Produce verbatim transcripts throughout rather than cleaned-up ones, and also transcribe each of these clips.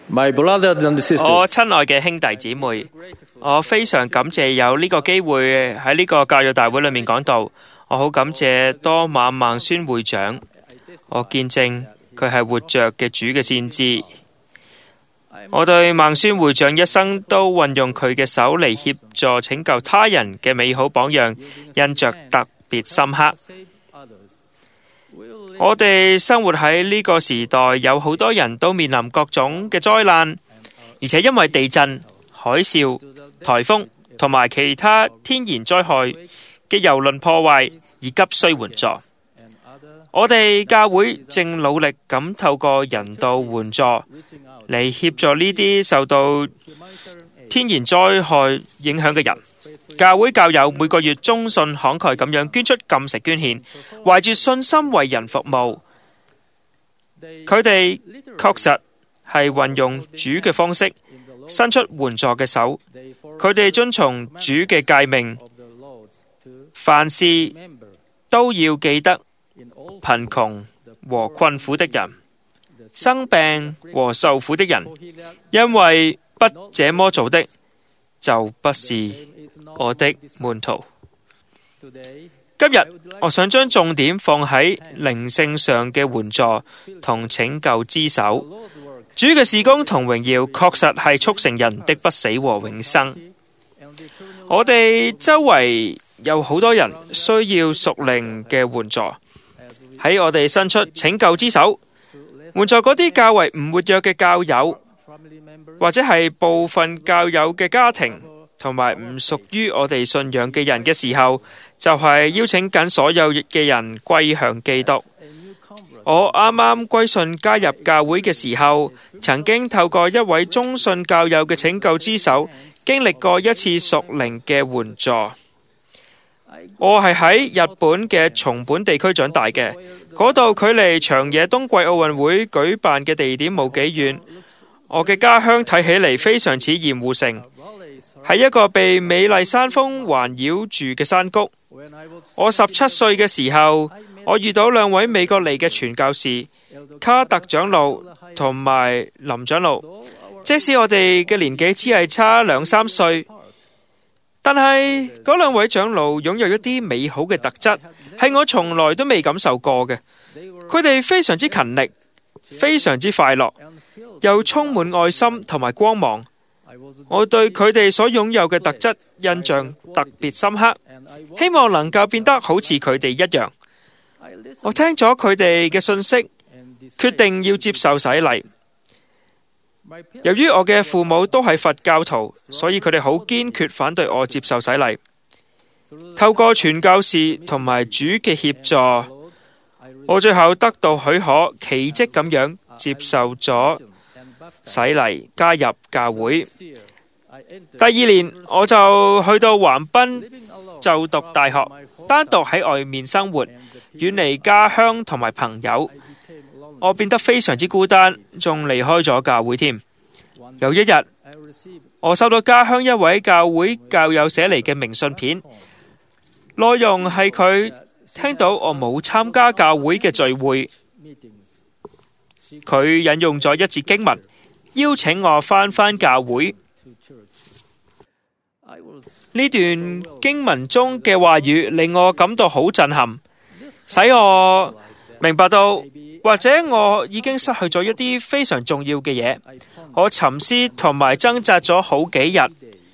My brothers and 我 sisters, 親愛嘅兄弟姊妹，我非常感謝有呢個機會喺呢個教育大會裏面講道。我好感謝多馬孟孫會長，我見證佢係活着嘅主嘅先知。我對孟孫會長一生都運用佢嘅手嚟協助拯救他人嘅美好榜樣，印象特別深刻。我哋生活喺呢個時代，有好多人都面臨各種嘅災難，而且因為地震、海嘯、颱風同埋其他天然災害嘅蹂躪破壞而急需援助。我哋教會正努力咁透過人道援助嚟協助呢啲受到天然災害影響嘅人。教會教友每個月忠信慷慨咁樣捐出禁食捐獻，懷住信心為人服務。佢哋確實係運用主嘅方式伸出援助嘅手。佢哋遵從主嘅誡命，凡事都要記得貧窮和困苦的人、生病和受苦的人，因為不這麼做的，就不是我的門徒。今日我想將重點放喺靈性上嘅援助同拯救之手。主嘅事工同榮耀確實係促成人的不死和永生。我哋周圍有好多人需要屬靈嘅援助，喺我哋伸出拯救之手，援助嗰啲較為唔活躍嘅教友，或者係部分教友嘅家庭，同埋唔屬於我哋信仰嘅人嘅時候，就係邀請緊所有嘅人歸向基督。我啱啱歸信加入教會嘅時候，曾經透過一位忠信教友嘅拯救之手，經歷過一次屬靈嘅援助。我係喺日本嘅松本地區長大嘅，嗰度距離長野冬季奧運會舉辦嘅地點冇幾遠。我嘅家鄉睇起嚟非常似鹽湖城，係一個被美麗山峰環繞住嘅山谷。我十七歲嘅時候，我遇到兩位美國嚟嘅傳教士，卡特長老同埋林長老。即使我哋嘅年紀只係差兩三歲，但係嗰兩位長老擁有一啲美好嘅特質，係我從來都未感受過嘅。佢哋非常之勤力，非常之快樂，又充滿愛心同埋光芒。我對佢哋所擁有嘅特質印象特別深刻，希望能夠變得好似佢哋一樣。我聽咗佢哋嘅信息，決定要接受洗禮。由於我嘅父母都係佛教徒，所以佢哋好堅決反對我接受洗禮。透過傳教士同埋主嘅協助，我最後得到許可，奇蹟咁樣接受咗洗禮，加入教會。第二年我就去到橫濱就讀大學，單獨喺外面生活，遠離家鄉同埋朋友。我變得非常之孤單，仲離開咗教會添。有一日，我收到家鄉一位教會教友寫嚟嘅明信片，內容係佢聽到我冇參加教會嘅聚會，佢引用咗一節經文，邀請我返返教會。呢段經文中嘅話語令我感到好震撼，使我明白到，或者我已經失去咗一啲非常重要嘅嘢。我沉思同埋掙扎咗好幾日，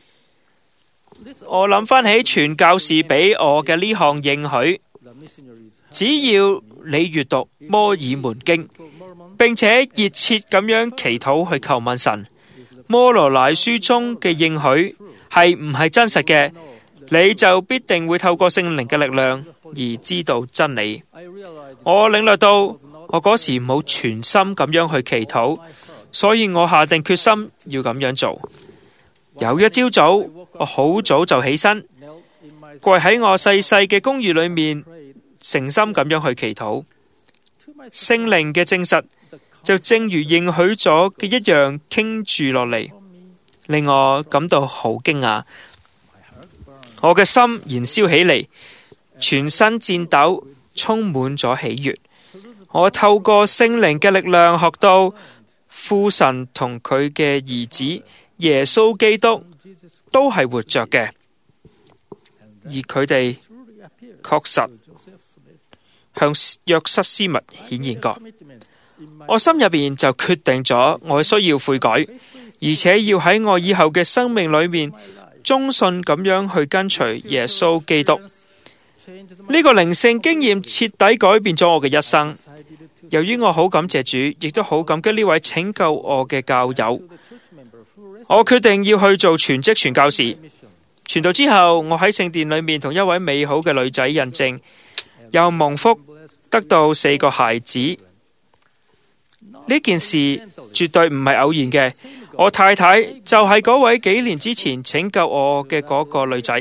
我諗翻起傳教士俾我嘅呢項應許，只要你閱讀摩爾門經，並且熱切咁樣祈禱去求問神，摩羅乃書中嘅應許係唔係真實嘅，你就必定會透過聖靈嘅力量而知道真理。我領略到我嗰時冇全心咁樣去祈禱，所以我下定決心要咁樣做。有一朝早，我好早就起身，跪喺我細細嘅公寓裏面，誠心咁樣去祈禱。聖靈嘅證實就正如應許咗嘅一樣傾注落嚟，令我感到好驚訝。我嘅心燃燒起嚟，全身顫抖，充滿咗喜悅。我透過聖靈嘅力量學到， 父神同佢嘅兒子耶穌基督都係活着嘅，而佢哋確實向約瑟斯密顯現過。我心入邊就決定咗，我需要悔改，而且要喺我以後嘅生命裏面忠信咁樣去跟隨耶穌基督。呢個靈性經驗徹底改變咗我嘅一生。由於我好感謝主，亦都好感激呢位拯救我嘅教友，我決定要去做全職傳教士。傳道之後，我喺聖殿裏面同一位美好嘅女仔印證，又蒙福得到四個孩子。呢件事絕對唔係偶然嘅。我太太就係嗰位幾年之前拯救我嘅嗰個女仔。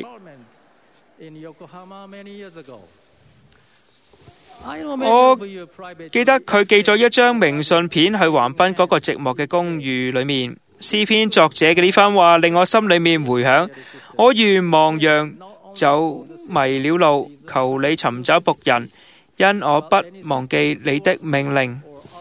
我記得佢寄咗一張明信片去橫濱嗰個寂寞嘅公寓裏面。詩篇作者嘅呢番話令我心裏面回響：我如亡羊走迷了路，求你尋找僕人，因我不忘記你的命令。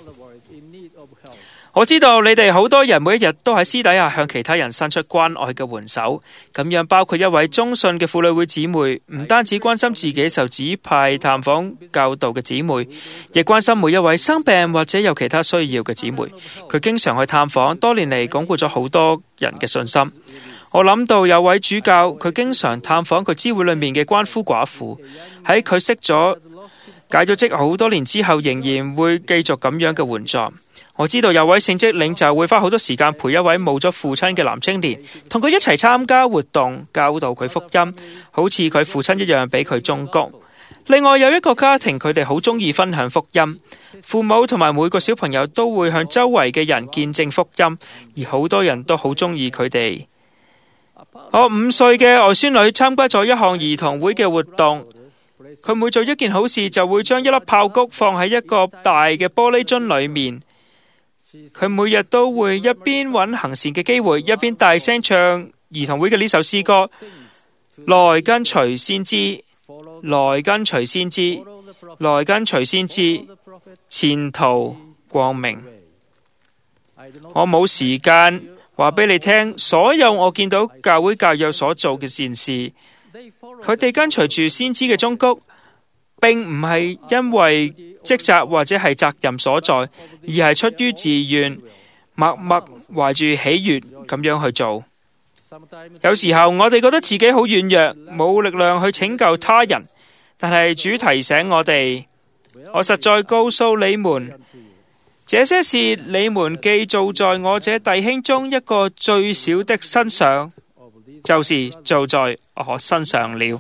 我知道你哋好多人每一日都喺私底下向其他人伸出關愛嘅援手，咁樣包括一位忠信嘅婦女會姊妹，唔單止關心自己受指派探訪教導嘅姊妹，亦關心每一位生病或者有其他需要嘅姊妹。佢經常去探訪，多年嚟鞏固咗好多人嘅信心。我諗到有位主教，佢經常探訪佢支會裏面嘅鰥夫寡婦，喺佢識咗解咗職好多年之後，仍然會繼續咁樣嘅援助。我知道有位聖職領袖會花好多時間陪一位冇咗父親嘅男青年，同佢一齊參加活動，教導佢福音，好似佢父親一樣俾佢忠告。另外有一個家庭，佢哋好中意分享福音，父母同埋每個小朋友都會向周圍嘅人見證福音，而好多人都好中意佢哋。我五歲嘅外孫女參加咗一項兒童會嘅活動，佢每做一件好事就會將一粒炮谷放喺一個大嘅玻璃樽裏面。佢每日都會一邊揾行善嘅機會，一邊大聲唱兒童會嘅呢首詩歌：來跟隨先知，來跟隨先知，來跟隨先知，前途光明。我冇時間話俾你聽所有我見到教會教友所做嘅善事。佢哋跟隨住先知嘅忠告，並唔係因為職責或者係責任所在，而係出於自願，默默懷住喜悅咁樣去做。有時候我哋覺得自己好軟弱，冇力量去拯救他人，但係主提醒我哋：我實在告訴你們，這些事你們既做在我這弟兄中一個最小的身上，就是做在我身上了。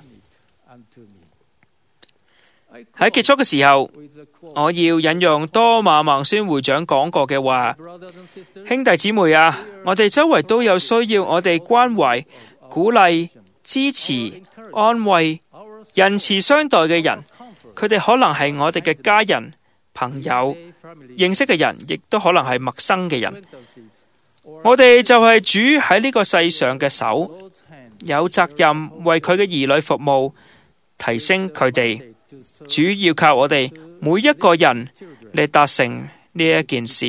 喺結束嘅時候，我要引用多馬孟孫會長講過嘅話：兄弟姊妹啊，我哋周圍都有需要我哋關懷、鼓勵、支持、安慰、仁慈相待嘅人。佢哋可能係我哋嘅家人、朋友、認識嘅人，亦都可能係陌生嘅人。我哋就係主喺呢個世上嘅手，有責任為佢嘅兒女服務，提升佢哋。主要靠我哋每一個人嚟達成呢一件事。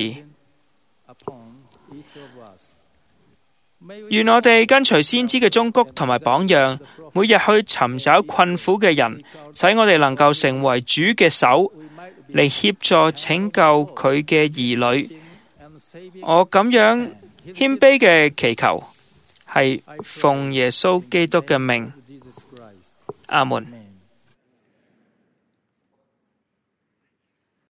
願我哋跟隨先知嘅忠告同埋榜樣，每日去尋找困苦嘅人，使我哋能夠成為主嘅手，嚟協助拯救佢嘅兒女。我咁樣謙卑嘅祈求，係奉耶穌基督嘅名。阿門。